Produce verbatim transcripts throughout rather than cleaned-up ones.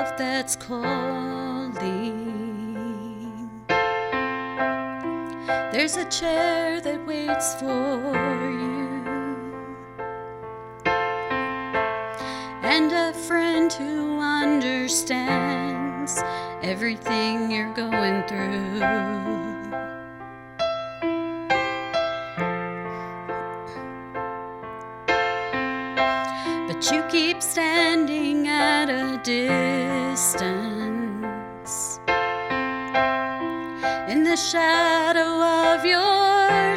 love that's calling. There's a chair that waits for you, and a friend who understands everything you're going through. But you keep standing at a distance in the shadow of your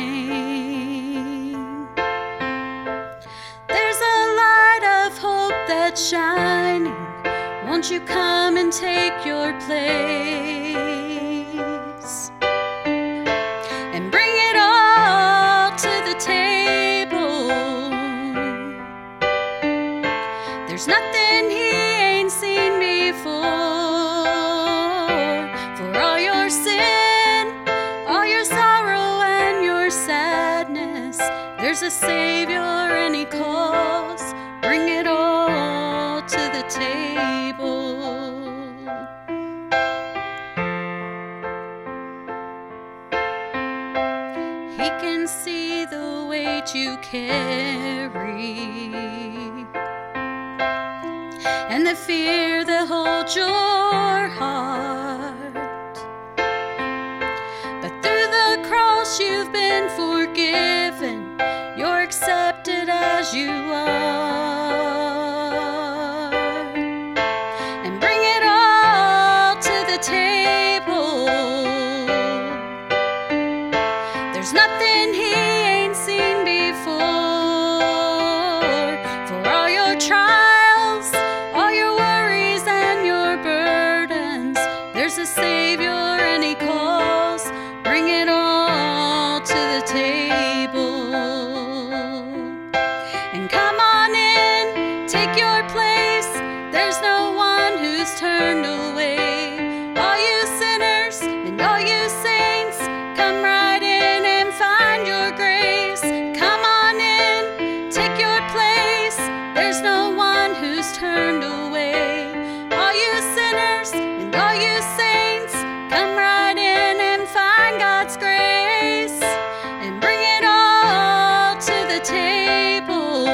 shame. There's a light of hope that's shining. Won't you come and take your place and bring it all to the table? There's nothing he ain't seen before. For all your sin, all your sorrow and your sadness, there's a Savior and he calls. Bring it all to the table. He can see the weight you carry and the fear that holds your heart. But through the cross you've been forgiven. You're accepted as you are. And bring it all to the table. There's nothing he ain't seen before. For all your trials, all your worries and your burdens, there's a Savior and he calls. Bring it all to the table. And come on in, take your place. There's no one who's turned away. All you sinners and all you saints, come right in and find your grace. Come on in, take your place. There's no one who's turned away. All you sinners and all you saints, come right in and find God's grace and bring it all to the table.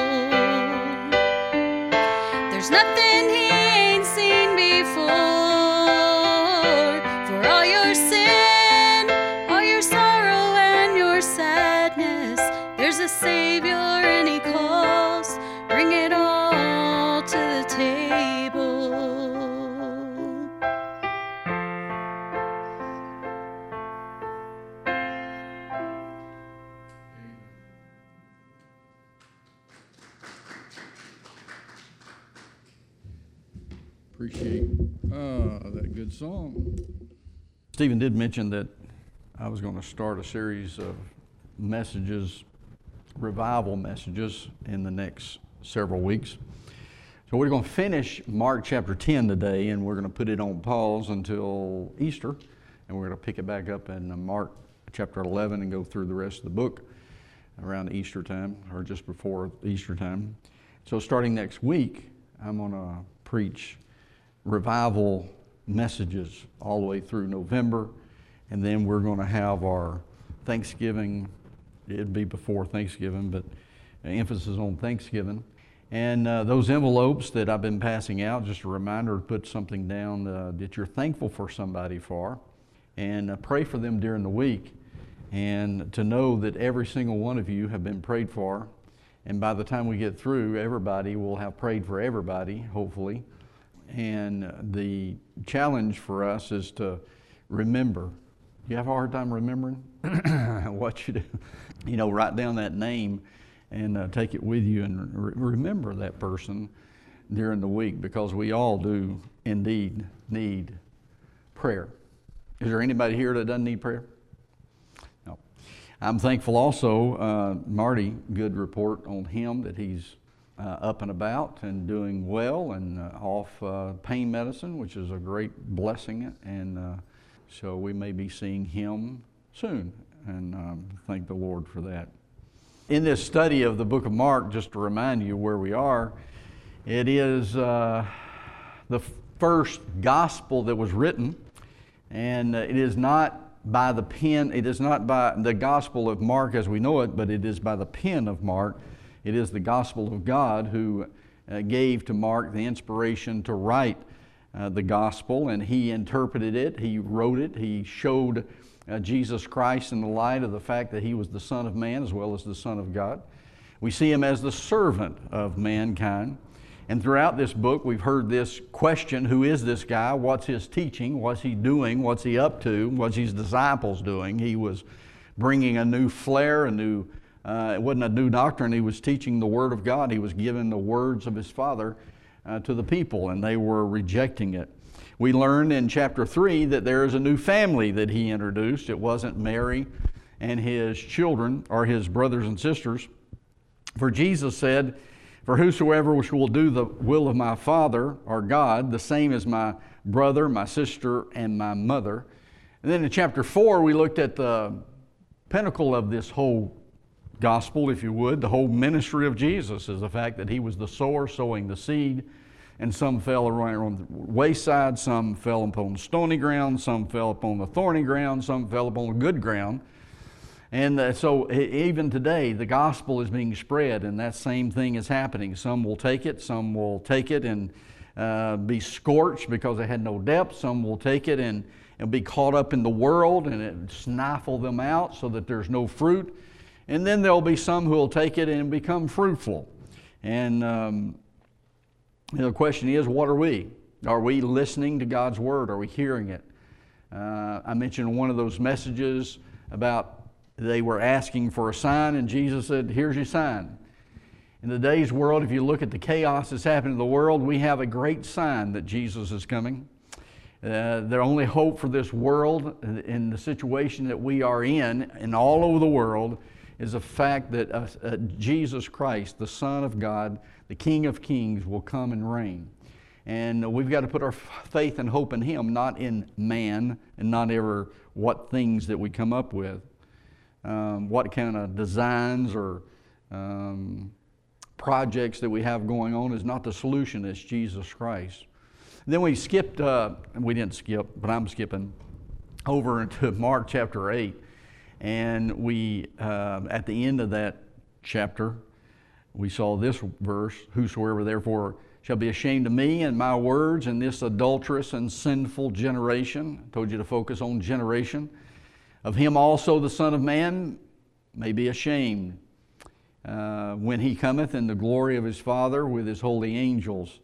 There's nothing he ain't seen before. For all your sin, all your sorrow and your sadness, there's a Savior and he calls. Bring it all to the table. Appreciate uh, that good song. Stephen did mention that I was going to start a series of messages, revival messages, in the next several weeks. So we're going to finish Mark chapter ten today, and we're going to put it on pause until Easter, and we're going to pick it back up in Mark chapter eleven and go through the rest of the book around Easter time, or just before Easter time. So starting next week, I'm going to preach revival messages all the way through November, and then we're going to have our Thanksgiving. It'd be before Thanksgiving, but emphasis on Thanksgiving. And uh, those envelopes that I've been passing out, just a reminder to put something down uh, that you're thankful for somebody for, and uh, pray for them during the week, and to know that every single one of you have been prayed for, and by the time we get through, everybody will have prayed for everybody, hopefully. And the challenge for us is to remember. You have a hard time remembering what you do? You know, write down that name and uh, take it with you and re- remember that person during the week, because we all do indeed need prayer. Is there anybody here that doesn't need prayer? No. I'm thankful also, uh, Marty, good report on him, that he's Uh, up and about and doing well and uh, off uh, pain medicine, which is a great blessing, and uh, so we may be seeing him soon, and um, thank the Lord for that. In this study of the book of Mark, just to remind you where we are, it is uh, the first gospel that was written, and it is not by the pen, it is not by the Gospel of Mark as we know it, but it is by the pen of Mark. It is the Gospel of God who uh, gave to Mark the inspiration to write uh, the Gospel, and he interpreted it, he wrote it, he showed uh, Jesus Christ in the light of the fact that he was the Son of Man as well as the Son of God. We see him as the servant of mankind. And throughout this book, we've heard this question, who is this guy? What's his teaching? What's he doing? What's he up to? What's his disciples doing? He was bringing a new flair, a new, uh, it wasn't a new doctrine. He was teaching the Word of God. He was giving the words of his Father uh, to the people, and they were rejecting it. We learned in chapter three that there is a new family that he introduced. It wasn't Mary and his children or his brothers and sisters. For Jesus said, "For whosoever will do the will of my Father, or God, the same as my brother, my sister, and my mother." And then in chapter four, we looked at the pinnacle of this whole gospel, if you would. The whole ministry of Jesus is the fact that he was the sower, sowing the seed, and some fell around on the wayside, some fell upon stony ground, some fell upon the thorny ground, some fell upon the good ground. And uh, so even today, the gospel is being spread, and that same thing is happening. Some will take it, some will take it and uh, be scorched because they had no depth. Some will take it and, and be caught up in the world and it stifle them out so that there's no fruit. And then there'll be some who will take it and become fruitful. And um, you know, the question is, what are we? Are we listening to God's Word? Are we hearing it? Uh, I mentioned one of those messages about they were asking for a sign, and Jesus said, "Here's your sign." In today's world, if you look at the chaos that's happening in the world, we have a great sign that Jesus is coming. Uh, the only hope for this world in the situation that we are in, and all over the world, is the fact that uh, uh, Jesus Christ, the Son of God, the King of Kings, will come and reign. And we've got to put our faith and hope in Him, not in man, and not ever what things that we come up with. Um, what kind of designs or um, projects that we have going on is not the solution. It's Jesus Christ. And then we skipped, uh, we didn't skip, but I'm skipping over into Mark chapter eight. And we, uh, at the end of that chapter, we saw this verse, "Whosoever therefore shall be ashamed of me and my words in this adulterous and sinful generation." I told you to focus on generation. "Of him also the Son of Man may be ashamed uh, when he cometh in the glory of his Father with his holy angels."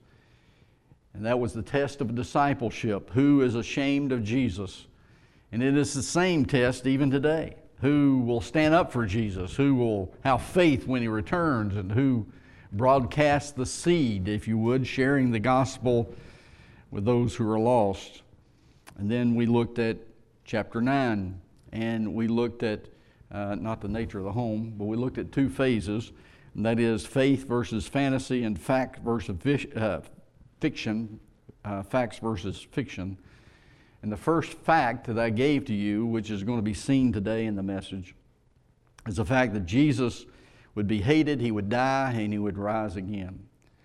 And that was the test of discipleship. Who is ashamed of Jesus? And it is the same test even today. Who will stand up for Jesus? Who will have faith when he returns? And who broadcasts the seed, if you would, sharing the gospel with those who are lost? And then we looked at chapter nine. And we looked at, uh, not the nature of the home, but we looked at two phases, and that is faith versus fantasy and fact versus uh, fiction, uh, facts versus fiction. And the first fact that I gave to you, which is going to be seen today in the message, is the fact that Jesus would be hated, He would die, and He would rise again,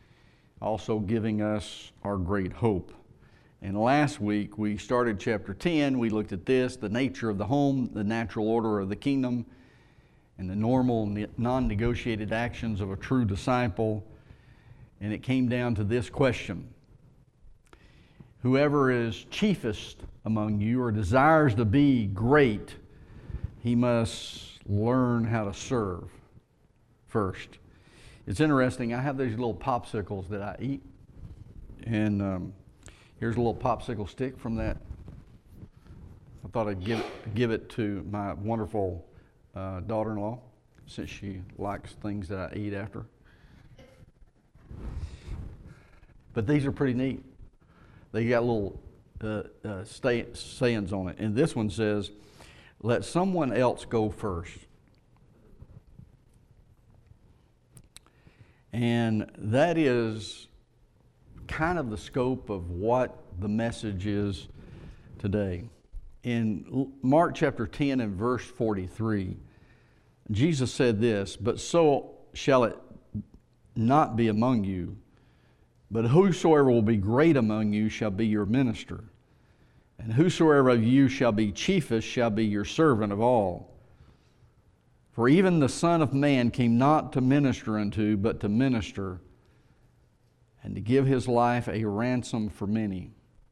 also giving us our great hope. And last week, we started chapter ten. We looked at this, the nature of the home, the natural order of the kingdom, and the normal, non-negotiated actions of a true disciple. And it came down to this question: whoever is chiefest among you or desires to be great, he must learn how to serve first. It's interesting. I have these little popsicles that I eat. And um, here's a little popsicle stick from that. I thought I'd give it, give it to my wonderful uh, daughter-in-law, since she likes things that I eat after. But these are pretty neat. They got little uh, uh, stay, sayings on it. And this one says, "Let someone else go first." And that is kind of the scope of what the message is today. In Mark chapter ten and verse forty-three, Jesus said this, "But so shall it not be among you, But whosoever will be great among you shall be your minister. And whosoever of you shall be chiefest shall be your servant of all. For even the Son of Man came not to minister unto, but to minister, and to give his life a ransom for many.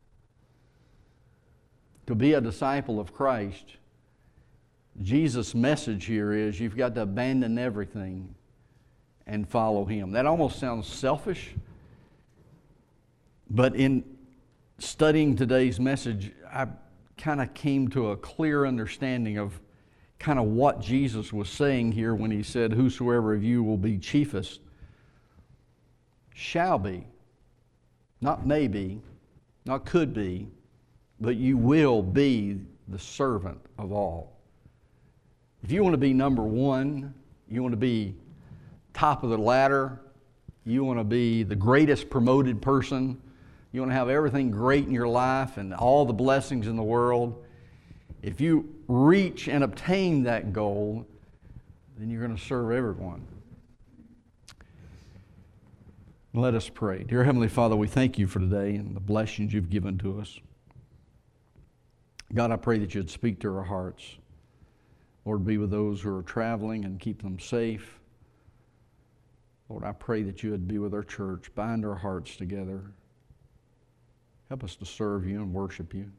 To be a disciple of Christ, Jesus' message here is you've got to abandon everything and follow him. That almost sounds selfish, but in studying today's message, I kind of came to a clear understanding of kind of what Jesus was saying here when he said, whosoever of you will be chiefest shall be, not maybe, not could be, but you will be the servant of all. If you want to be number one, you want to be top of the ladder, you want to be the greatest promoted person, you want to have everything great in your life and all the blessings in the world, if you reach and obtain that goal, then you're going to serve everyone. Let us pray. Dear Heavenly Father, we thank you for today and the blessings you've given to us. God, I pray that you'd speak to our hearts. Lord, be with those who are traveling and keep them safe. Lord, I pray that you would be with our church, bind our hearts together. Help us to serve you and worship you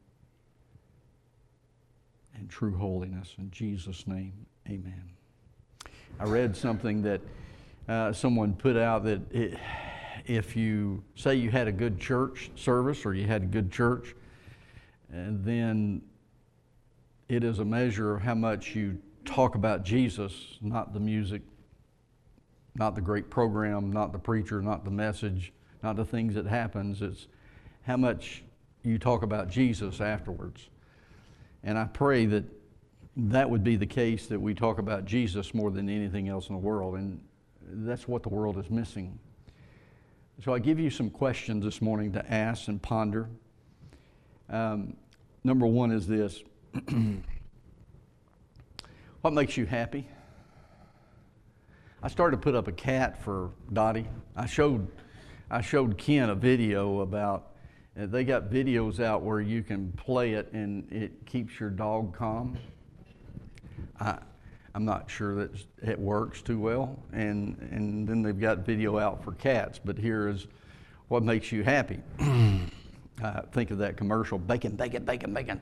in true holiness. In Jesus' name, amen. I read something that uh, someone put out that it, if you say you had a good church service or you had a good church, and then it is a measure of how much you talk about Jesus, not the music, not the great program, not the preacher, not the message, not the things that happens. It's how much you talk about Jesus afterwards. And I pray that that would be the case, that we talk about Jesus more than anything else in the world. And that's what the world is missing. So I give you some questions this morning to ask and ponder. Um, number one is this. What makes you happy? I started to put up a cat for Dottie. I showed, I showed Ken a video about, uh, they got videos out where you can play it and it keeps your dog calm. I, I'm not sure that it works too well. And, and then they've got video out for cats, but here is what makes you happy. Uh, think of that commercial, bacon, bacon, bacon, bacon.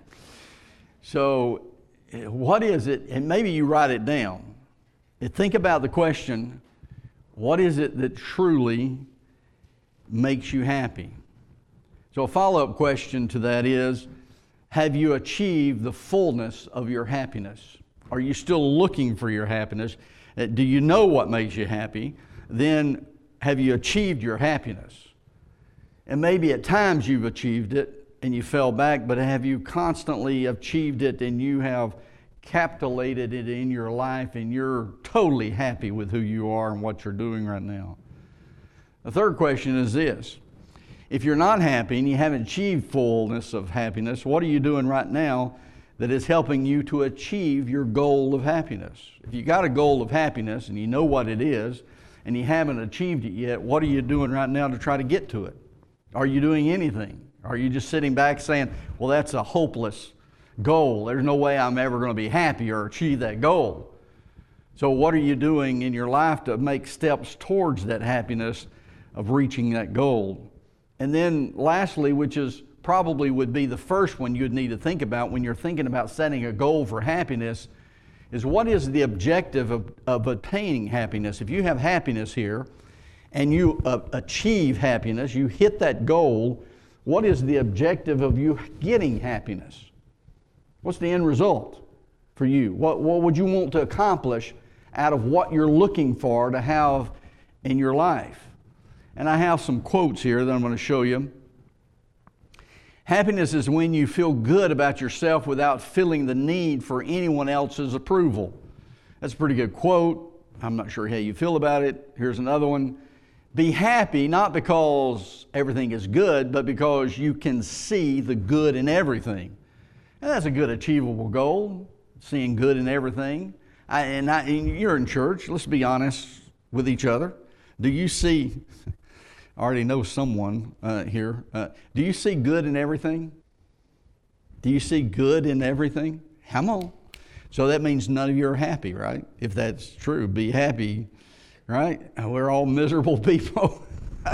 So what is it, and maybe you write it down, and think about the question, what is it that truly makes you happy? So a follow-up question to that is, have you achieved the fullness of your happiness? Are you still looking for your happiness? Uh, do you know what makes you happy? Then have you achieved your happiness? And maybe at times you've achieved it and you fell back, but have you constantly achieved it and you have capitulated it in your life and you're totally happy with who you are and what you're doing right now? The third question is this. If you're not happy and you haven't achieved fullness of happiness, what are you doing right now that is helping you to achieve your goal of happiness? If you got a goal of happiness and you know what it is and you haven't achieved it yet, what are you doing right now to try to get to it? Are you doing anything? Are you just sitting back saying, well, that's a hopeless goal. There's no way I'm ever going to be happy or achieve that goal. So what are you doing in your life to make steps towards that happiness of reaching that goal? And then lastly, which is probably would be the first one you'd need to think about when you're thinking about setting a goal for happiness, is what is the objective of, of attaining happiness? If you have happiness here and you uh, achieve happiness, you hit that goal, what is the objective of you getting happiness? What's the end result for you? What, what would you want to accomplish out of what you're looking for to have in your life? And I have some quotes here that I'm going to show you. Happiness is when you feel good about yourself without feeling the need for anyone else's approval. That's a pretty good quote. I'm not sure how you feel about it. Here's another one. Be happy not because everything is good, but because you can see the good in everything. And that's a good achievable goal, seeing good in everything. I, and, I, and you're in church. Let's be honest with each other. Do you see, I already know someone uh, here. Uh, do you see good in everything? Do you see good in everything? Come on. So that means none of you are happy, right? If that's true, be happy, right? We're all miserable people.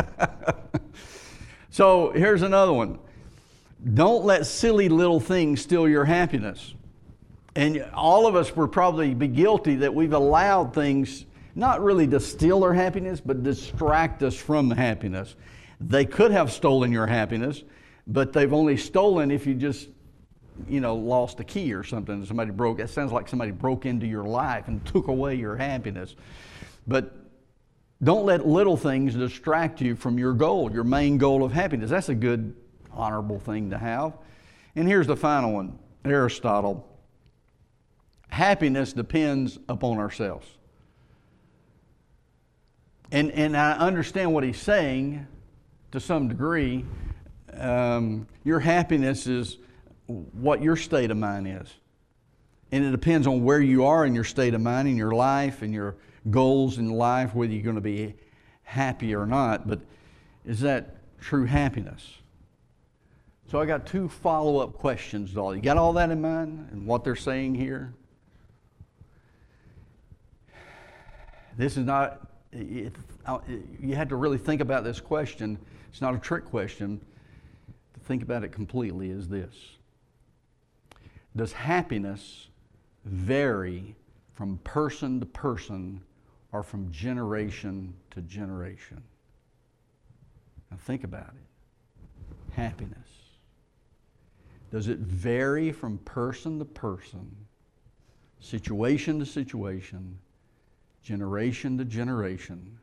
So here's another one. Don't let silly little things steal your happiness. And all of us would probably be guilty that we've allowed things not really to steal our happiness, but distract us from happiness. They could have stolen your happiness, but they've only stolen if you just, you know, lost a key or something. Somebody broke, it sounds like somebody broke into your life and took away your happiness. But don't let little things distract you from your goal, your main goal of happiness. That's a good, honorable thing to have. And here's the final one, Aristotle. Happiness depends upon ourselves. And, and I understand what he's saying to some degree. Um, your happiness is what your state of mind is. And it depends on where you are in your state of mind, in your life, and your goals in life, whether you're going to be happy or not. But is that true happiness? So I got two follow-up questions. You got all that in mind and what they're saying here? This is not... It, it, you had to really think about this question. It's not a trick question. To think about it completely is this. Does happiness vary from person to person or from generation to generation? Now think about it. Happiness. Does it vary from person to person, situation to situation, generation to generation?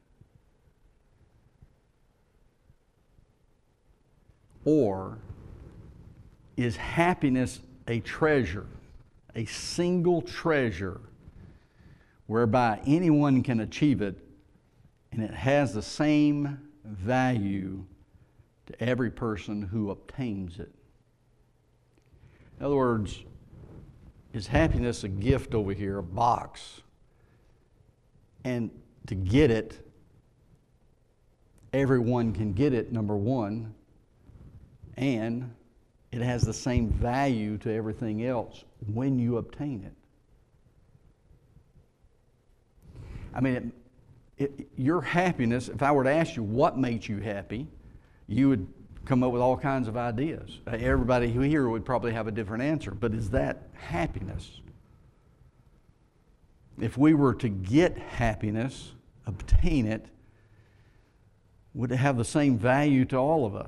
Or is happiness a treasure, a single treasure, whereby anyone can achieve it and it has the same value to every person who obtains it? In other words, is happiness a gift over here, a box? And to get it, everyone can get it, number one, and it has the same value to everything else when you obtain it. I mean, it, it, your happiness, if I were to ask you what makes you happy, you would come up with all kinds of ideas. Everybody who here would probably have a different answer, but is that happiness? If we were to get happiness, obtain it, would it have the same value to all of us?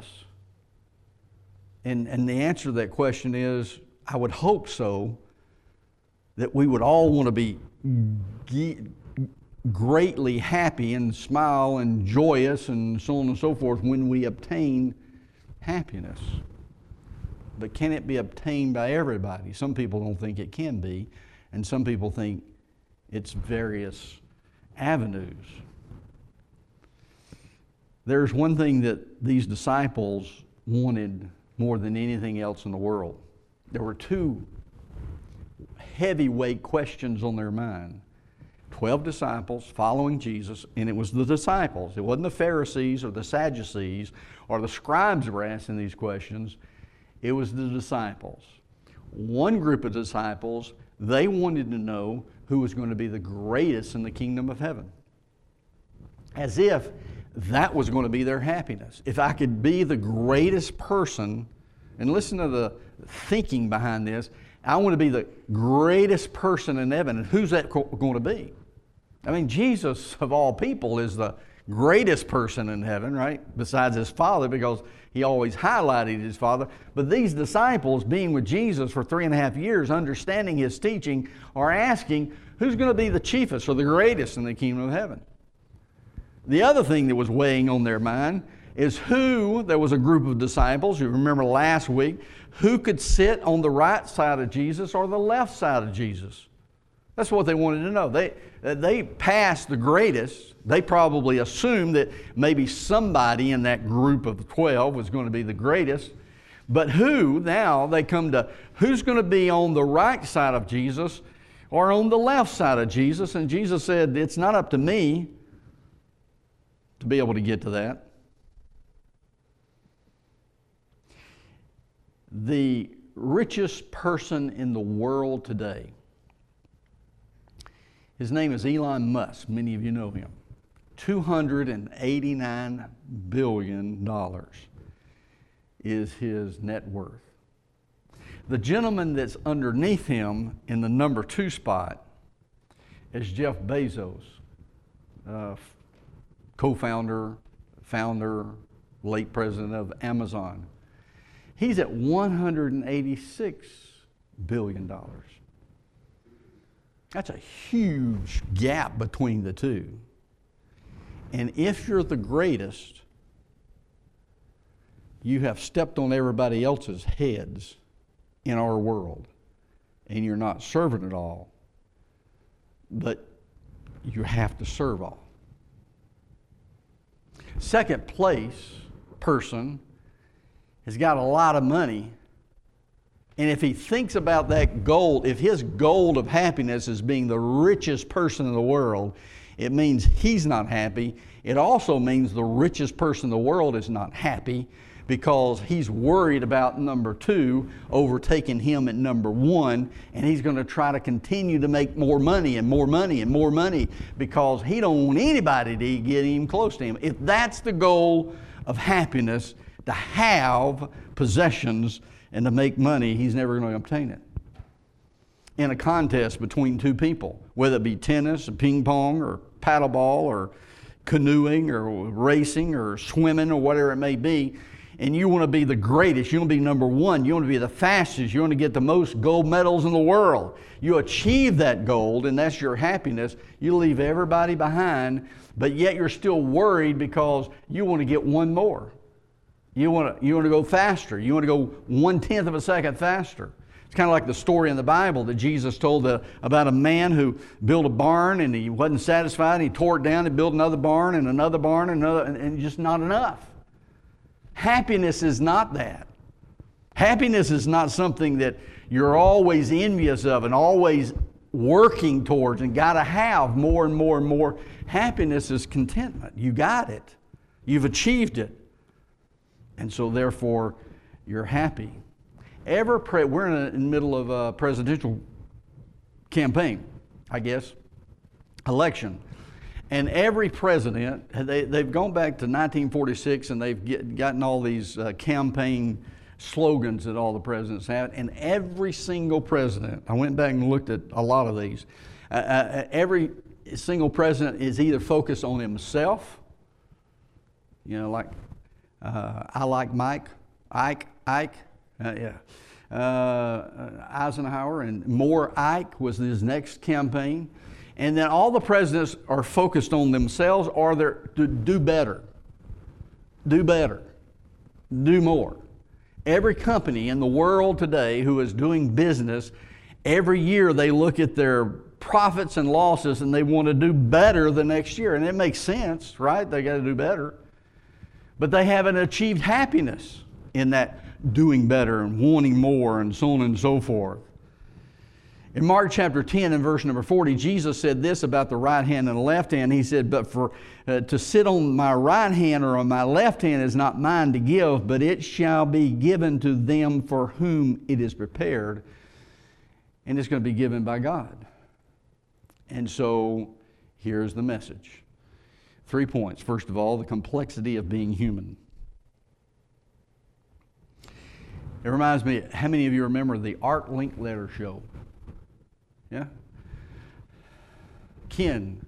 And, and the answer to that question is, I would hope so, that we would all want to be ge- greatly happy and smile and joyous and so on and so forth when we obtain happiness. But can it be obtained by everybody? Some people don't think it can be, and some people think it's various avenues. There's one thing that these disciples wanted more than anything else in the world. There were two heavyweight questions on their mind. Twelve disciples following Jesus, and it was the disciples. It wasn't the Pharisees or the Sadducees or the scribes were asking these questions. It was the disciples. One group of disciples, they wanted to know who was going to be the greatest in the kingdom of heaven. As if that was going to be their happiness. If I could be the greatest person, and listen to the thinking behind this, I want to be the greatest person in heaven. And who's that going to be? I mean, Jesus, of all people, is the greatest person in heaven, right? Besides his Father, because he always highlighted his Father. But these disciples, being with Jesus for three and a half years, understanding his teaching, are asking, who's going to be the chiefest or the greatest in the kingdom of heaven? The other thing that was weighing on their mind is who, there was a group of disciples, you remember last week, who could sit on the right side of Jesus or the left side of Jesus. That's what they wanted to know. They, they passed the greatest. They probably assumed that maybe somebody in that group of twelve was going to be the greatest. But who, now they come to, who's going to be on the right side of Jesus or on the left side of Jesus? And Jesus said, it's not up to me to be able to get to that. The richest person in the world today, his name is Elon Musk. Many of you know him. two hundred eighty-nine billion dollars is his net worth. The gentleman that's underneath him in the number two spot is Jeff Bezos, uh, co-founder, founder, late president of Amazon. He's at one hundred eighty-six billion dollars. That's a huge gap between the two. And if you're the greatest, you have stepped on everybody else's heads in our world, and you're not serving it all, but you have to serve all. Second place person has got a lot of money, and if he thinks about that goal, if his goal of happiness is being the richest person in the world, it means he's not happy. It also means the richest person in the world is not happy because he's worried about number two overtaking him at number one, and he's going to try to continue to make more money and more money and more money because he don't want anybody to get even close to him. If that's the goal of happiness, to have possessions and to make money, he's never going to obtain it. In a contest between two people, whether it be tennis, or ping pong, or paddleball, or canoeing, or racing, or swimming, or whatever it may be, and you want to be the greatest, you want to be number one, you want to be the fastest, you want to get the most gold medals in the world. You achieve that goal, and that's your happiness. You leave everybody behind, but yet you're still worried because you want to get one more. You want to, you want to go faster. You want to go one-tenth of a second faster. It's kind of like the story in the Bible that Jesus told the, about a man who built a barn and he wasn't satisfied. And he tore it down and built another barn and another barn and another, and, and just not enough. Happiness is not that. Happiness is not something that you're always envious of and always working towards and got to have more and more and more. Happiness is contentment. You got it. You've achieved it. And so therefore, you're happy. Ever pre- we're in, a, in the middle of a presidential campaign, I guess, election. And every president, they, they've gone back to nineteen forty-six and they've get, gotten all these uh, campaign slogans that all the presidents have. And every single president, I went back and looked at a lot of these, uh, uh, every single president is either focused on himself, you know, like, uh, I like Mike, Ike, Ike, uh, yeah. Uh, Eisenhower, and more Ike was his next campaign. And then all the presidents are focused on themselves or they're to do better, do better, do more. Every company in the world today who is doing business, every year they look at their profits and losses and they want to do better the next year. And it makes sense, right? They got to do better. But they haven't achieved happiness in that doing better and wanting more and so on and so forth. In Mark chapter ten and verse number forty, Jesus said this about the right hand and the left hand. He said, but for uh, to sit on my right hand or on my left hand is not mine to give, but it shall be given to them for whom it is prepared. And it's going to be given by God. And so here's the message. Three points. First of all, the complexity of being human. It reminds me, how many of you remember the Art Linkletter show? Yeah? Ken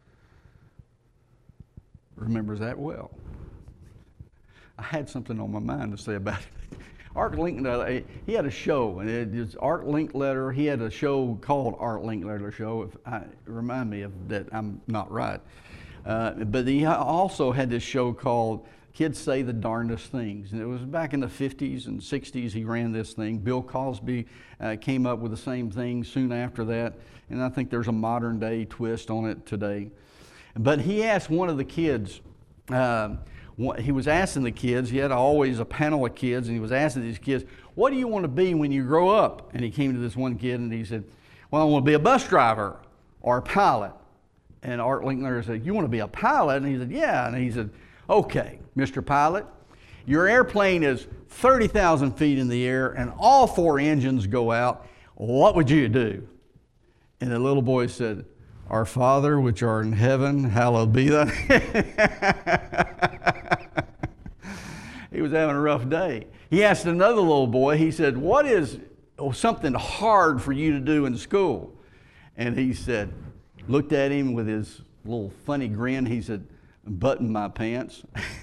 remembers that well. I had something on my mind to say about it. Art Linkletter, he had a show, and it is Art Linkletter. He had a show called Art Linkletter Show. If I remind me of that, I'm not right. Uh, but he also had this show called Kids Say the Darndest Things. And it was back in the fifties and sixties he ran this thing. Bill Cosby uh, came up with the same thing soon after that. And I think there's a modern day twist on it today. But he asked one of the kids, uh, what, he was asking the kids, he had always a panel of kids, and he was asking these kids, what do you want to be when you grow up? And he came to this one kid and he said, well, I want to be a bus driver or a pilot. And Art Linkletter said, you want to be a pilot? And he said, yeah. And he said, okay, Mister Pilot, your airplane is thirty thousand feet in the air and all four engines go out, what would you do? And the little boy said, Our Father, which art in heaven, hallowed be thy name. He was having a rough day. He asked another little boy, he said, what is something hard for you to do in school? And he said, looked at him with his little funny grin, he said, button my pants.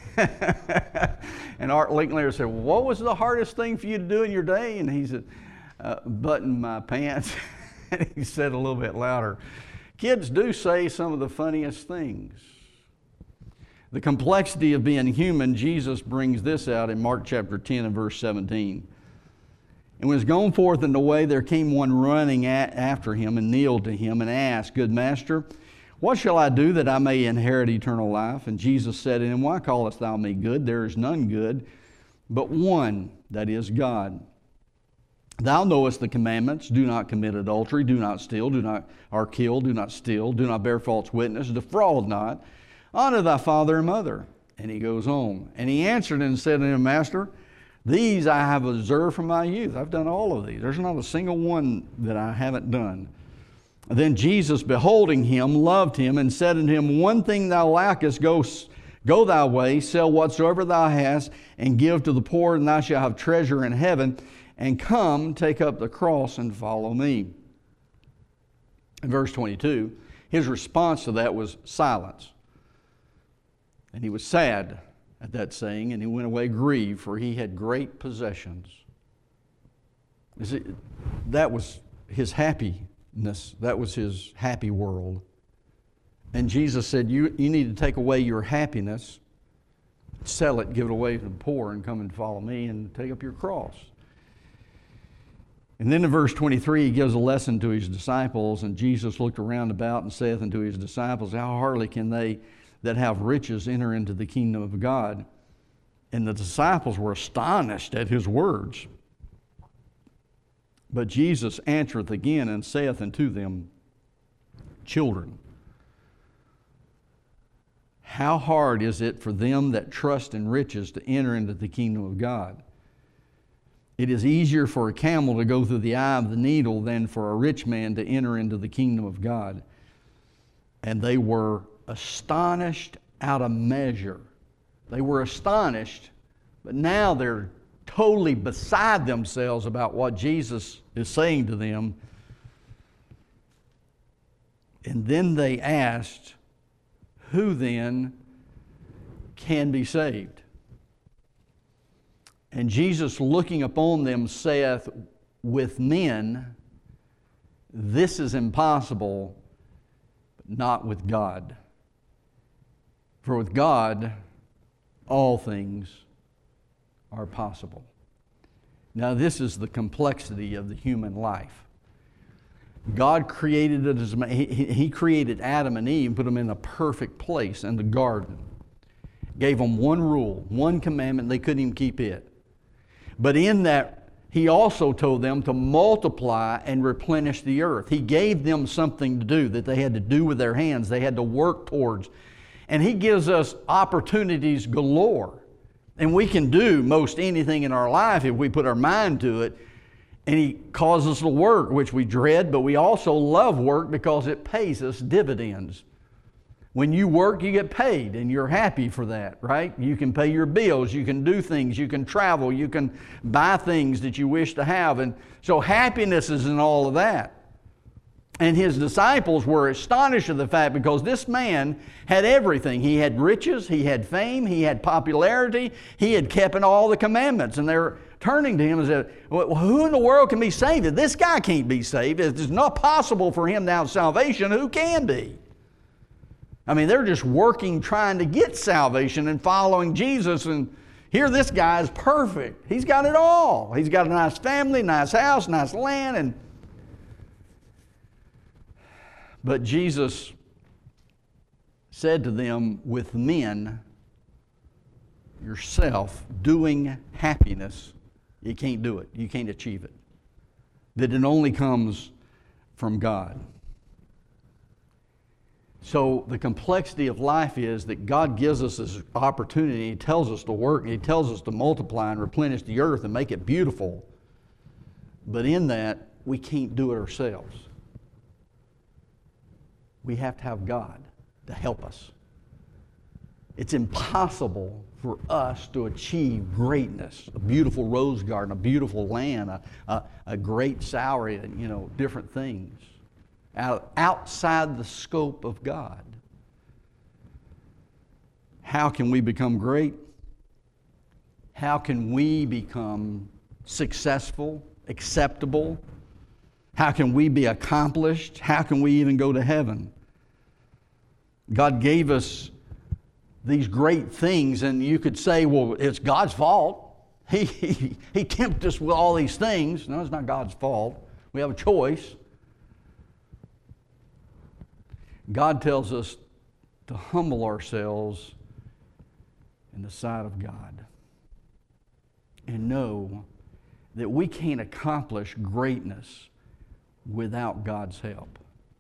And Art Linklater said, well, what was the hardest thing for you to do in your day? And he said, uh, button my pants. And he said a little bit louder, kids do say some of the funniest things. The complexity of being human, Jesus brings this out in Mark chapter ten and verse seventeen. And when he was gone forth in the way, there came one running at, after him and kneeled to him and asked, Good Master, what shall I do that I may inherit eternal life? And Jesus said to him, Why callest thou me good? There is none good, but one, that is God. Thou knowest the commandments, do not commit adultery, do not steal, do not or kill, do not steal, do not bear false witness, defraud not, honor thy father and mother. And he goes home. And he answered and said to him, Master, these I have observed from my youth. I've done all of these. There's not a single one that I haven't done. Then Jesus, beholding him, loved him, and said unto him, One thing thou lackest, go, go thy way, sell whatsoever thou hast, and give to the poor, and thou shalt have treasure in heaven. And come, take up the cross, and follow me. In verse twenty-two, his response to that was silence. And he was sad at that saying, and he went away grieved, for he had great possessions. You see, that was his happiness. That was his happy world. And Jesus said, you, you need to take away your happiness, sell it, give it away to the poor, and come and follow me and take up your cross. And then in verse twenty-three, he gives a lesson to his disciples, and Jesus looked around about and saith unto his disciples, How hardly can they that have riches enter into the kingdom of God? And the disciples were astonished at his words. But Jesus answereth again and saith unto them, Children, how hard is it for them that trust in riches to enter into the kingdom of God? It is easier for a camel to go through the eye of the needle than for a rich man to enter into the kingdom of God. And they were astonished out of measure. They were astonished, but now they're totally beside themselves about what Jesus is saying to them. And then they asked, Who then can be saved? And Jesus, looking upon them, saith, With men this is impossible, but not with God. For with God all things are possible. Now this is the complexity of the human life. God created it as he, he created Adam and Eve, put them in a perfect place in the garden. Gave them one rule, one commandment, they couldn't even keep it. But in that, he also told them to multiply and replenish the earth. He gave them something to do that they had to do with their hands. They had to work towards. And he gives us opportunities galore. And we can do most anything in our life if we put our mind to it. And he calls us to work, which we dread, but we also love work because it pays us dividends. When you work, you get paid, and you're happy for that, right? You can pay your bills, you can do things, you can travel, you can buy things that you wish to have. And so happiness is in all of that. And his disciples were astonished at the fact because this man had everything. He had riches, he had fame, he had popularity, he had kept all the commandments. And they're turning to him and said, well, who in the world can be saved? If this guy can't be saved, if it's not possible for him to have salvation, who can be? I mean, they're just working, trying to get salvation and following Jesus. And here this guy is perfect. He's got it all. He's got a nice family, nice house, nice land. And But Jesus said to them, with men, yourself, doing happiness, you can't do it. You can't achieve it. That it only comes from God. So the complexity of life is that God gives us this opportunity. He tells us to work, and He tells us to multiply and replenish the earth and make it beautiful. But in that, we can't do it ourselves. We have to have God to help us. It's impossible for us to achieve greatness, a beautiful rose garden, a beautiful land, a, a, a great salary, you know, different things, out, outside the scope of God. How can we become great? How can we become successful, acceptable? How can we be accomplished? How can we even go to heaven? God gave us these great things, and you could say, well, it's God's fault. He, he, he tempted us with all these things. No, it's not God's fault. We have a choice. God tells us to humble ourselves in the sight of God and know that we can't accomplish greatness without God's help.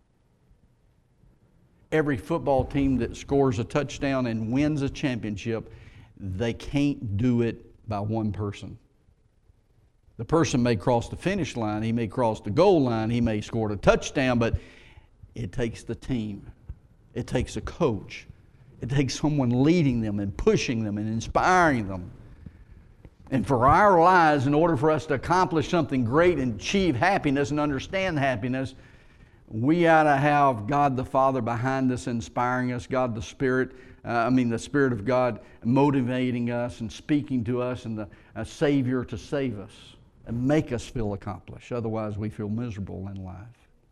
Every football team that scores a touchdown and wins a championship, they can't do it by one person. The person may cross the finish line, he may cross the goal line, he may score a touchdown, but it takes the team. It takes a coach. It takes someone leading them and pushing them and inspiring them. And for our lives, in order for us to accomplish something great and achieve happiness and understand happiness, we ought to have God the Father behind us, inspiring us, God the Spirit, uh, I mean the Spirit of God motivating us and speaking to us, and the a Savior to save us and make us feel accomplished. Otherwise, we feel miserable in life.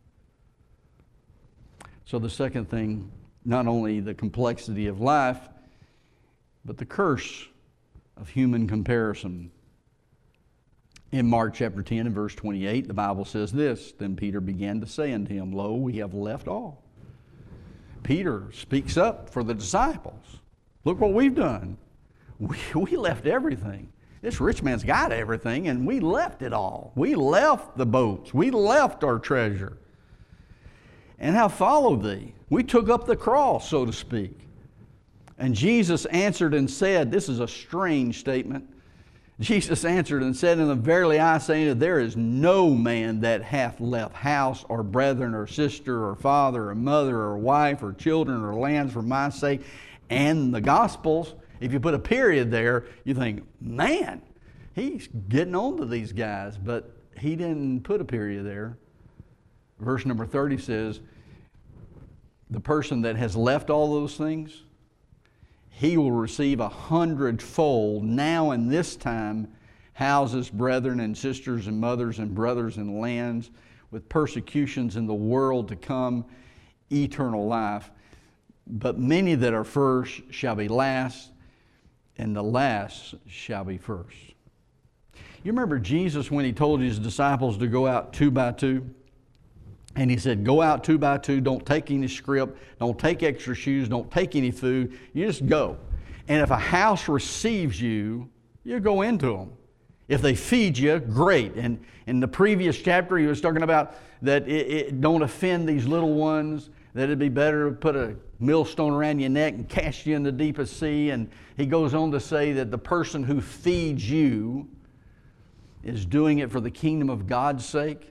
So the second thing, not only the complexity of life, but the curse of human comparison. In Mark chapter ten and verse twenty-eight, the Bible says this, "Then Peter began to say unto him, Lo, we have left all." Peter speaks up for the disciples. Look what we've done. We, we left everything. This rich man's got everything, and we left it all. We left the boats. We left our treasure. And have followed thee. We took up the cross, so to speak. And Jesus answered and said, this is a strange statement. Jesus answered and said, And verily I say unto you, there is no man that hath left house or brethren or sister or father or mother or wife or children or lands for my sake and the gospel's. If you put a period there, you think, man, he's getting on to these guys. But he didn't put a period there. Verse number thirty says, the person that has left all those things, he will receive a hundredfold now in this time houses, brethren and sisters and mothers and brothers and lands, with persecutions in the world to come, eternal life. But many that are first shall be last, and the last shall be first. You remember Jesus when he told his disciples to go out two by two? And he said, go out two by two, don't take any script, don't take extra shoes, don't take any food, you just go. And if a house receives you, you go into them. If they feed you, great. And in the previous chapter, he was talking about that it, it don't offend these little ones, that it'd be better to put a millstone around your neck and cast you in the deepest sea. And he goes on to say that the person who feeds you is doing it for the kingdom of God's sake.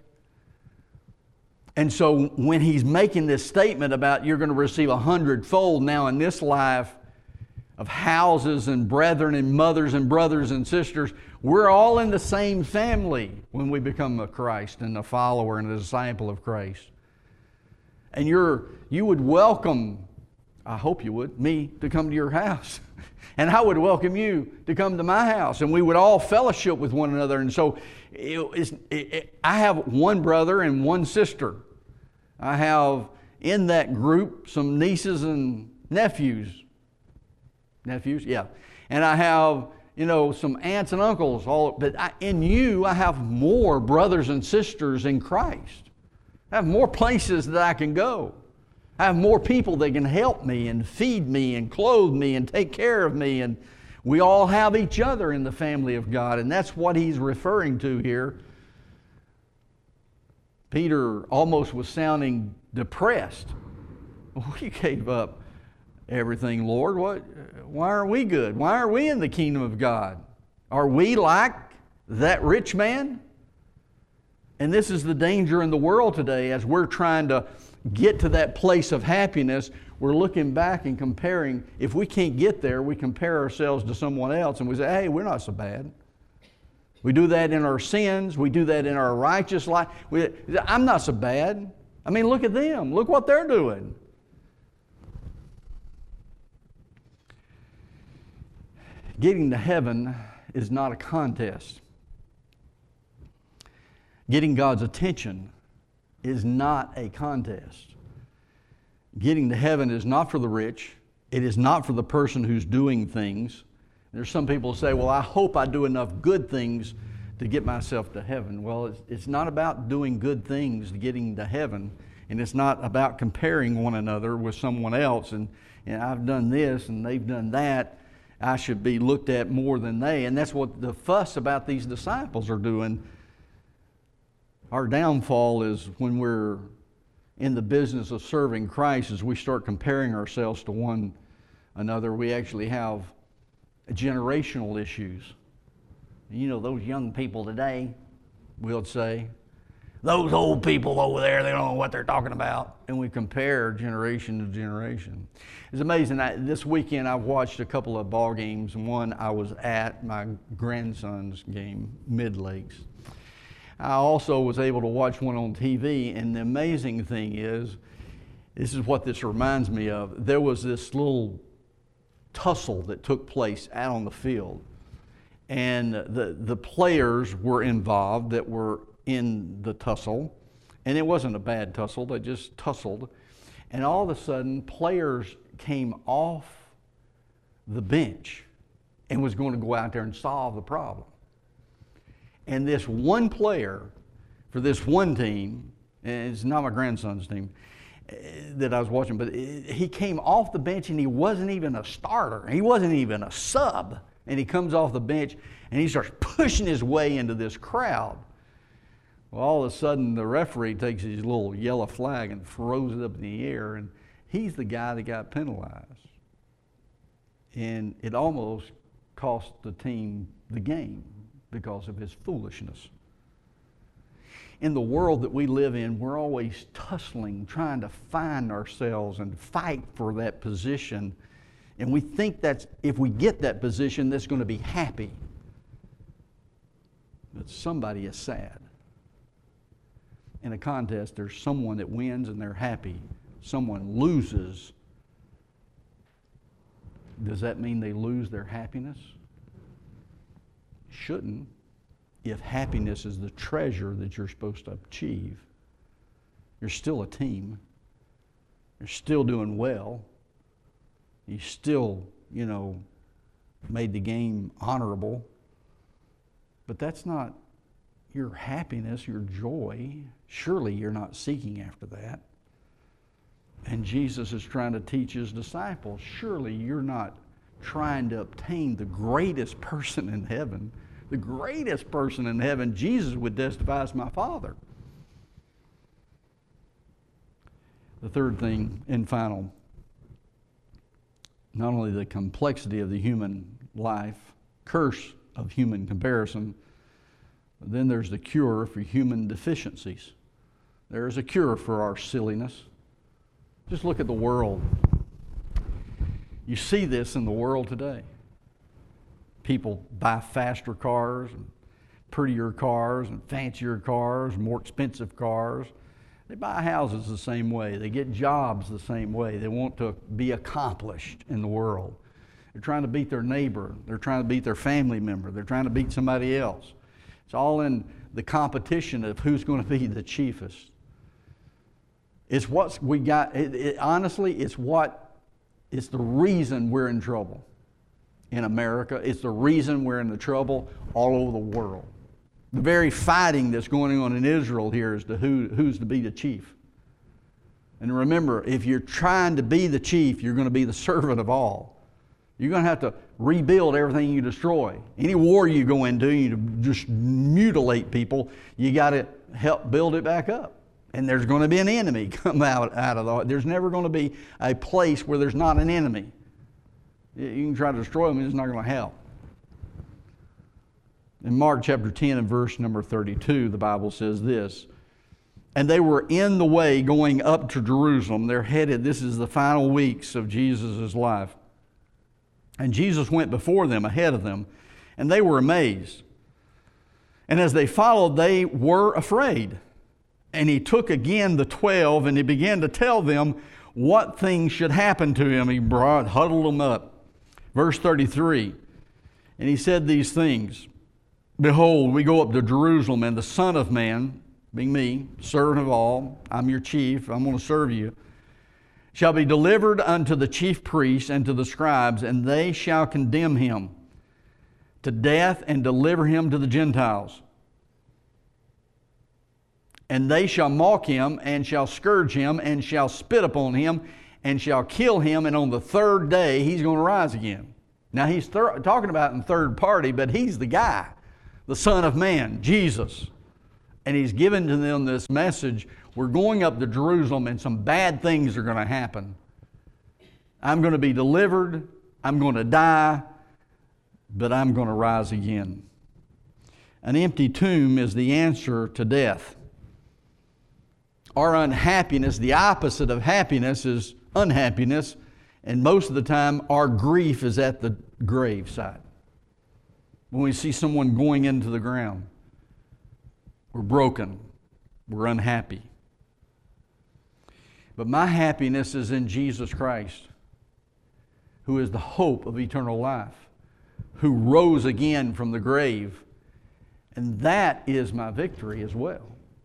And so when he's making this statement about you're going to receive a hundredfold now in this life of houses and brethren and mothers and brothers and sisters, we're all in the same family when we become a Christ and a follower and a disciple of Christ. And you're, you would welcome, I hope you would, me to come to your house. And I would welcome you to come to my house. And we would all fellowship with one another. And so it, it's, it, it, I have one brother and one sister. I have in that group some nieces and nephews. Nephews? Yeah. And I have, you know, some aunts and uncles. All, but I, in you, I have more brothers and sisters in Christ. I have more places that I can go. I have more people that can help me and feed me and clothe me and take care of me. And we all have each other in the family of God. And that's what he's referring to here. Peter almost was sounding depressed We gave up everything, Lord. What? Why are we good? Why are we in the kingdom of God? Are we like that rich man? And this is the danger in the world today as we're trying to get to that place of happiness. We're looking back and comparing. If we can't get there, we compare ourselves to someone else and we say, hey, we're not so bad. We do that in our sins. We do that in our righteous life. We, I'm not so bad. I mean, look at them. Look what they're doing. Getting to heaven is not a contest. Getting God's attention is not a contest. Getting to heaven is not for the rich. It is not for the person who's doing things. There's some people who say, well, I hope I do enough good things to get myself to heaven. Well, it's, it's not about doing good things to getting to heaven, and it's not about comparing one another with someone else, and, and I've done this and they've done that. I should be looked at more than they. And that's what the fuss about these disciples are doing. Our downfall is when we're in the business of serving Christ, as we start comparing ourselves to one another, we actually have generational issues. You know, those young people today, we'll say, those old people over there, they don't know what they're talking about. And we compare generation to generation. It's amazing. I, this weekend I've watched a couple of ball games. One I was at, my grandson's game, Mid Lakes. I also was able to watch one on T V, and the amazing thing is, this is what this reminds me of. There was this little tussle that took place out on the field. And the, the players were involved that were in the tussle. And it wasn't a bad tussle, they just tussled. And all of a sudden, players came off the bench and was going to go out there and solve the problem. And this one player for this one team, and it's not my grandson's team that I was watching, but he came off the bench and he wasn't even a starter. He wasn't even a sub. And he comes off the bench and he starts pushing his way into this crowd. Well, all of a sudden the referee takes his little yellow flag and throws it up in the air, and he's the guy that got penalized. And it almost cost the team the game because of his foolishness. In the world that we live in, we're always tussling, trying to find ourselves and fight for that position. And we think that if we get that position, that's going to be happy. But somebody is sad. In a contest, there's someone that wins and they're happy. Someone loses. Does that mean they lose their happiness? Shouldn't, if happiness is the treasure that you're supposed to achieve. You're still a team. You're still doing well. You still, you know, made the game honorable. But that's not your happiness, your joy. Surely you're not seeking after that. And Jesus is trying to teach his disciples, surely you're not trying to obtain the greatest person in heaven. The greatest person in heaven, Jesus would testify, is my Father. The third thing and final, not only the complexity of the human life, curse of human comparison, but then there's the cure for human deficiencies. There is a cure for our silliness. Just look at the world. You see this in the world today. People buy faster cars, and prettier cars, and fancier cars, more expensive cars. They buy houses the same way. They get jobs the same way. They want to be accomplished in the world. They're trying to beat their neighbor. They're trying to beat their family member. They're trying to beat somebody else. It's all in the competition of who's going to be the chiefest. It's what we got. It, it, honestly, it's what, it's the reason we're in trouble in America. It's the reason we're in the trouble all over the world. The very fighting that's going on in Israel here is to who, who's to be the chief. And remember, if you're trying to be the chief, you're going to be the servant of all. You're going to have to rebuild everything you destroy. Any war you go into, you just mutilate people, you got to help build it back up. And there's going to be an enemy come out, out of the... There's never going to be a place where there's not an enemy. You can try to destroy them, it's not going to help. In Mark chapter ten and verse number thirty-two, the Bible says this, and they were in the way going up to Jerusalem. They're headed, this is the final weeks of Jesus' life. And Jesus went before them, ahead of them, and they were amazed. And as they followed, they were afraid. And he took again the twelve, and he began to tell them what things should happen to him. He brought, huddled them up. Verse thirty-three, and he said these things, behold, we go up to Jerusalem, and the Son of Man, being me, servant of all, I'm your chief, I'm going to serve you, shall be delivered unto the chief priests and to the scribes, and they shall condemn him to death and deliver him to the Gentiles. And they shall mock him, and shall scourge him, and shall spit upon him, and shall kill him, and on the third day he's going to rise again. Now he's thir- talking about in third party, but he's the guy, the Son of Man, Jesus. And he's given to them this message, we're going up to Jerusalem and some bad things are going to happen. I'm going to be delivered, I'm going to die, but I'm going to rise again. An empty tomb is the answer to death. Our unhappiness, the opposite of happiness, is unhappiness, and most of the time our grief is at the graveside. When we see someone going into the ground, we're broken, we're unhappy. But my happiness is in Jesus Christ, who is the hope of eternal life, who rose again from the grave, and that is my victory as well.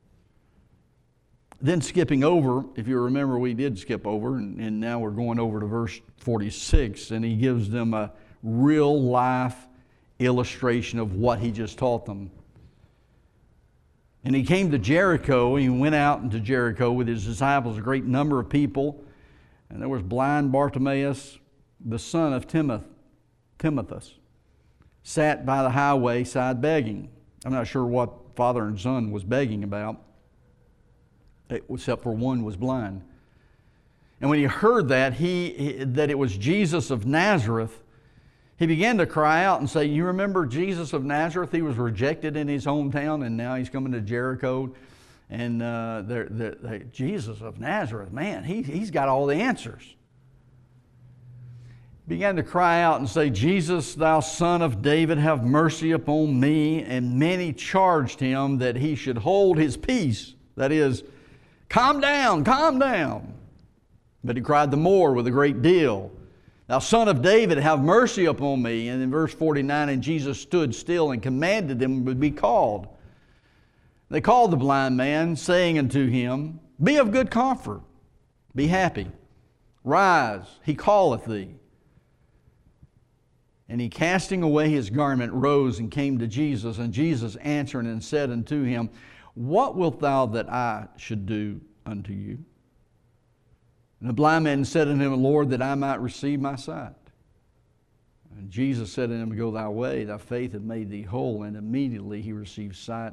Then skipping over, if you remember, we did skip over, and, and now we're going over to verse forty-six, and he gives them a real life illustration of what he just taught them. And he came to Jericho, and he went out into Jericho with his disciples, a great number of people, and there was blind Bartimaeus, the son of Timoth, Timotheus, sat by the highway side begging. I'm not sure what father and son was begging about, except for one was blind. And when he heard that, he that it was Jesus of Nazareth, he began to cry out and say, you remember Jesus of Nazareth? He was rejected in his hometown, and now he's coming to Jericho. And uh, they're, they're, they're, Jesus of Nazareth, man, he, he's got all the answers. He began to cry out and say, Jesus, thou son of David, have mercy upon me. And many charged him that he should hold his peace. That is, calm down, calm down. But he cried the more with a great deal, thou son of David, have mercy upon me. And in verse forty-nine, and Jesus stood still and commanded them to be called. They called the blind man, saying unto him, be of good comfort, be happy, rise, he calleth thee. And he, casting away his garment, rose and came to Jesus. And Jesus answered and said unto him, what wilt thou that I should do unto you? And the blind man said unto him, Lord, that I might receive my sight. And Jesus said unto him, go thy way, thy faith hath made thee whole. And immediately he received sight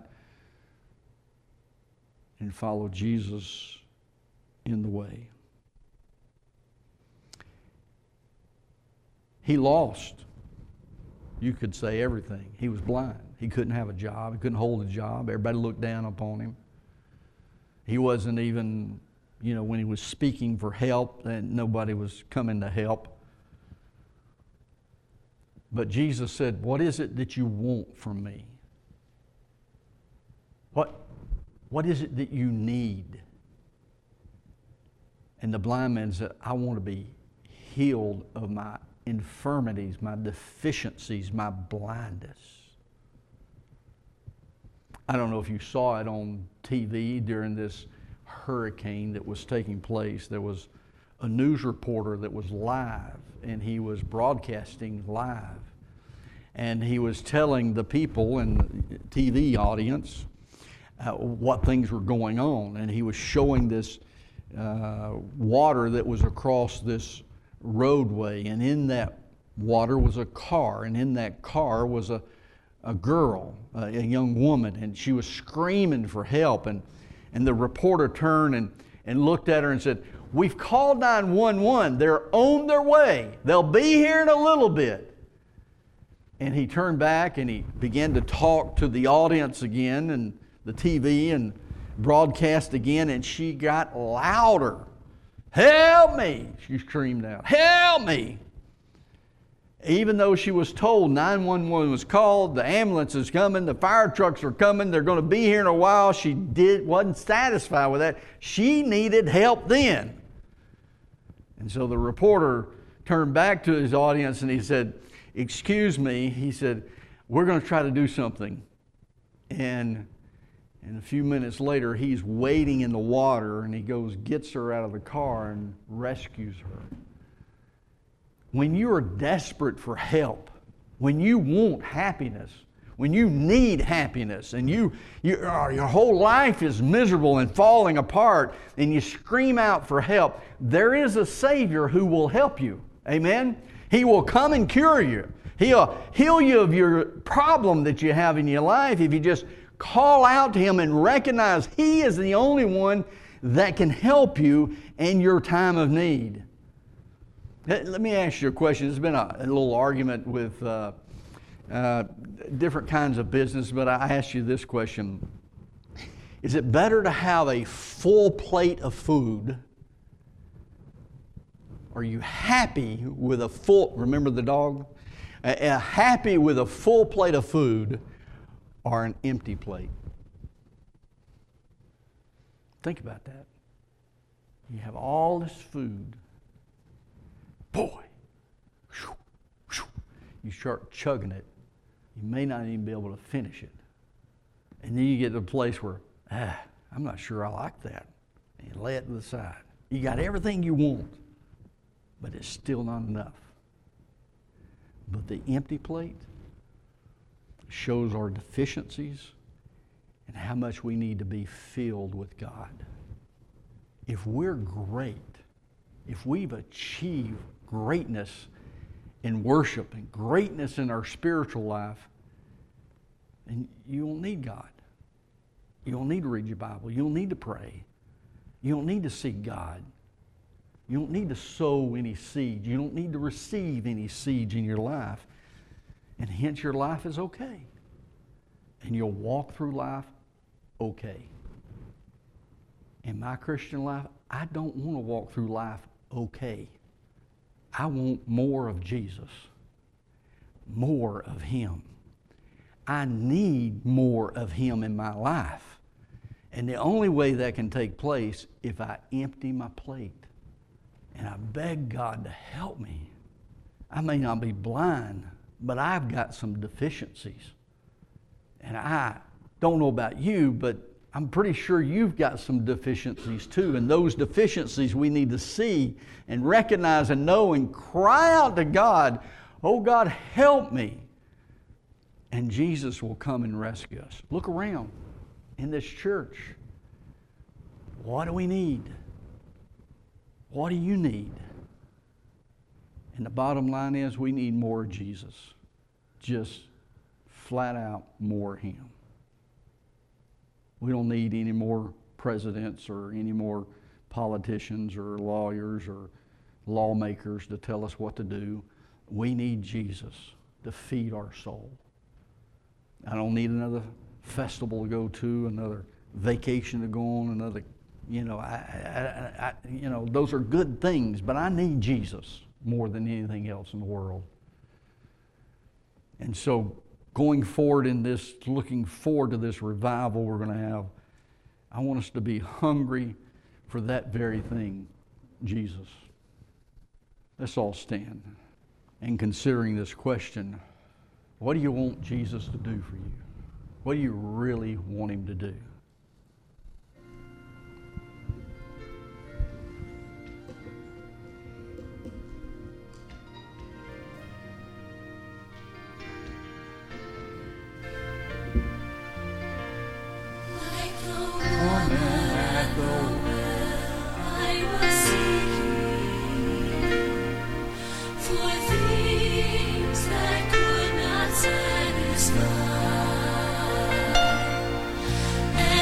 and followed Jesus in the way. He lost, you could say, everything. He was blind. He couldn't have a job. He couldn't hold a job. Everybody looked down upon him. He wasn't even, you know, when he was speaking for help, and nobody was coming to help. But Jesus said, what is it that you want from me? What, what is it that you need? And the blind man said, I want to be healed of my infirmities, my deficiencies, my blindness. I don't know if you saw it on T V during this hurricane that was taking place. There was a news reporter that was live, and he was broadcasting live. And he was telling the people and the T V audience uh, what things were going on. And he was showing this uh, water that was across this roadway, and in that water was a car, and in that car was a, a girl, a, a young woman, and she was screaming for help. And And the reporter turned and, and looked at her and said, "We've called nine one one. They're on their way. They'll be here in a little bit." And he turned back and he began to talk to the audience again and the T V and broadcast again, and she got louder. "Help me!" she screamed out. "Help me!" Even though she was told nine one one was called, the ambulance is coming, the fire trucks are coming, they're going to be here in a while, she did, wasn't satisfied with that. She needed help then. And so the reporter turned back to his audience and he said, "Excuse me," he said, "we're going to try to do something." And, and a few minutes later, he's wading in the water and he goes, gets her out of the car and rescues her. When you are desperate for help, when you want happiness, when you need happiness, and you, you oh, your whole life is miserable and falling apart, and you scream out for help, there is a Savior who will help you. Amen? He will come and cure you. He'll heal you of your problem that you have in your life if you just call out to Him and recognize He is the only one that can help you in your time of need. Let me ask you a question. There's been a, a little argument with uh, uh, different kinds of business, but I ask you this question. Is it better to have a full plate of food? Are you happy with a full, remember the dog? A, a happy with a full plate of food or an empty plate? Think about that. You have all this food. Boy, whew, whew, you start chugging it, you may not even be able to finish it. And then you get to a place where, ah, I'm not sure I like that. And you lay it to the side. You got everything you want, but it's still not enough. But the empty plate shows our deficiencies and how much we need to be filled with God. If we're great, if we've achieved greatness in worship and greatness in our spiritual life, then you don't need God. You don't need to read your Bible. You don't need to pray. You don't need to seek God. You don't need to sow any seed. You don't need to receive any seeds in your life. And hence your life is okay. And you'll walk through life okay. In my Christian life, I don't want to walk through life okay. I want more of Jesus, more of Him. I need more of Him in my life. And the only way that can take place if I empty my plate and I beg God to help me. I may not be blind, but I've got some deficiencies. And I don't know about you, but I'm pretty sure you've got some deficiencies too. And those deficiencies we need to see and recognize and know and cry out to God, "Oh God, help me." And Jesus will come and rescue us. Look around in this church. What do we need? What do you need? And the bottom line is we need more of Jesus. Just flat out more of Him. We don't need any more presidents or any more politicians or lawyers or lawmakers to tell us what to do. We need Jesus to feed our soul. I don't need another festival to go to, another vacation to go on, another, you know, I, I, I, you know, those are good things, but I need Jesus more than anything else in the world. And so going forward in this, looking forward to this revival we're going to have, I want us to be hungry for that very thing, Jesus. Let's all stand. And considering this question, what do you want Jesus to do for you? What do you really want Him to do? Satisfy.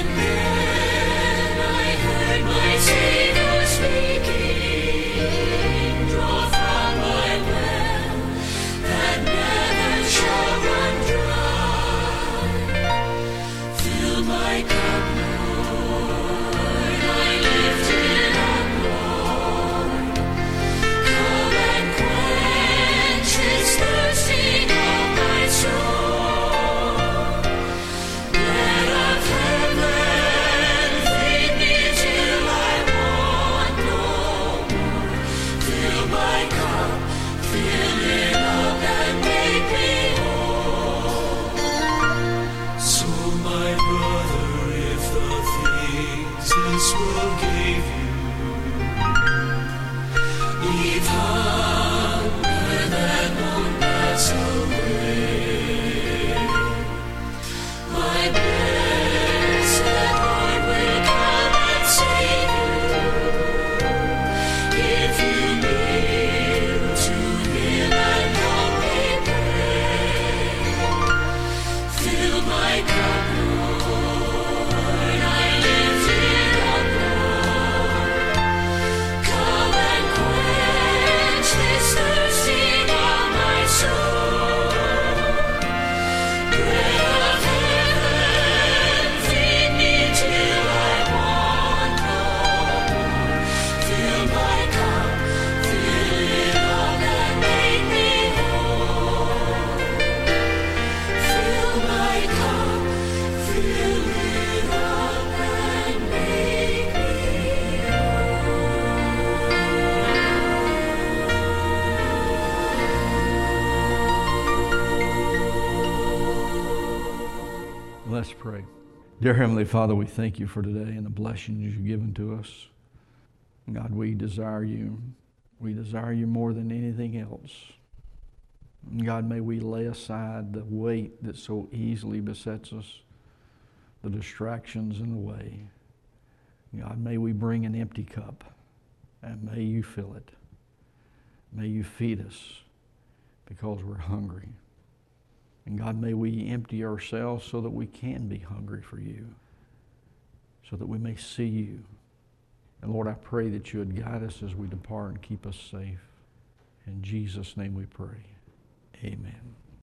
Let's pray. Dear Heavenly Father, we thank you for today and the blessings you've given to us. God, we desire you. We desire you more than anything else. God, may we lay aside the weight that so easily besets us, the distractions in the way. God, may we bring an empty cup, and may you fill it. May you feed us because we're hungry. And God, may we empty ourselves so that we can be hungry for you, so that we may see you. And Lord, I pray that you would guide us as we depart and keep us safe. In Jesus' name we pray. Amen.